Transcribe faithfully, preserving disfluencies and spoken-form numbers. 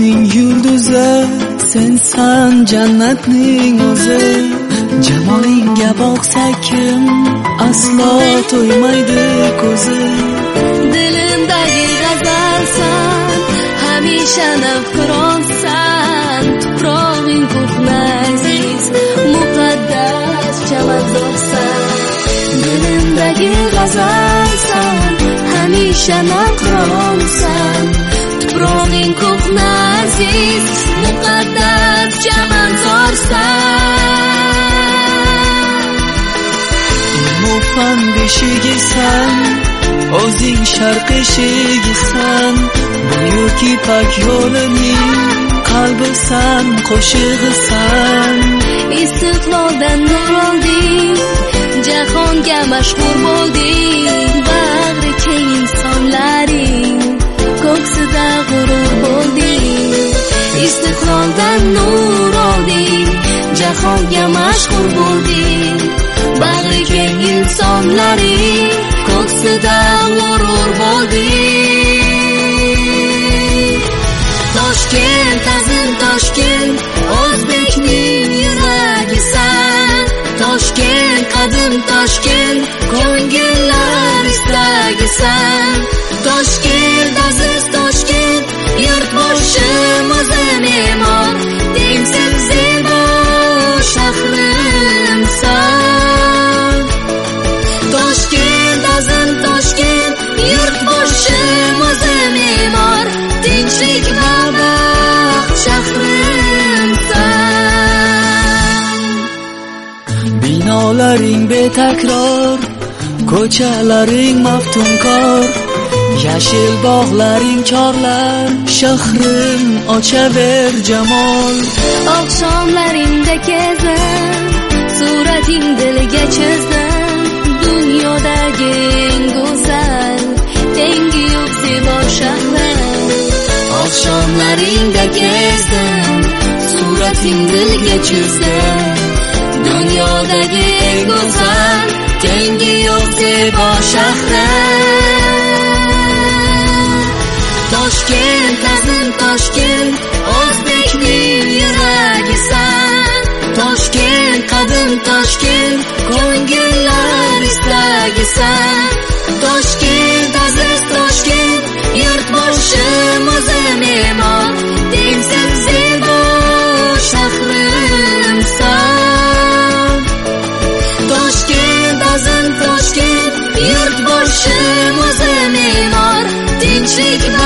osmonning yulduzi, sensan jannatning o'zi. Jamolingga boqsa kim aslo to'ymaydi ko'zi. Dilimdagi g'azalsan, hamisha navqironsan. Tuprog'ing ko'hna aziz, muqaddas chamadorsan. Dilimdagi g'azalsan, hamisha navqironsan. Tuprog'ing ko'hna aziz, muqaddas chamadorsan. Mufan beshigisan, o'zing sharq eshigisan. Buyuk ipak yo'lining qalbisan, qo'shig'isan. Istiqloldan nur olding, jahonga mashhur bo'lding. Bag'ri keng insonlaring ko'ksida g'urur bo'lding. Istiqloldan nur olding, jahonga mashhur bo'lding. Bag'ri keng insonlaring ko'ksida g'urur bo'lding. Toshkent, azim Toshkent, o'zbekning yuragisan. Toshkent, qadim Toshkent, ko'ngillar istagisan. Toshkent, aziz Toshkent, yurtboshimiz me'mor. Tengsiz zebo shahrimsan. Toshkent, azim Toshkent, yurtboshimiz me'mor. Tinchlik va baxt shahrimsan. Binolaring betakror, ko'chalaring maftunkor. Yashil bog'laring chorlar, shahrim ochaver jamol. Oqshomlaringda kezdim, surating dilga chizdim. Dunyodagi eng go'zal, tengi yo'q zebo shahrim. Oqshomlaringda kezdim, surating dilga chizdim. Dunyodagi eng go'zal, tengi yo'q zebo shahrim. Toshkent, azim Toshkent, o'zbekning yuragisan. Toshkent, qadim Toshkent, ko'ngillar istagisan. Toshkent, aziz Toshkent, yurtboshimiz me'mor. Tengsiz zebo shahrimsan. Toshkent, azim Toshkent, yurtboshimiz me'mor. Tinchlik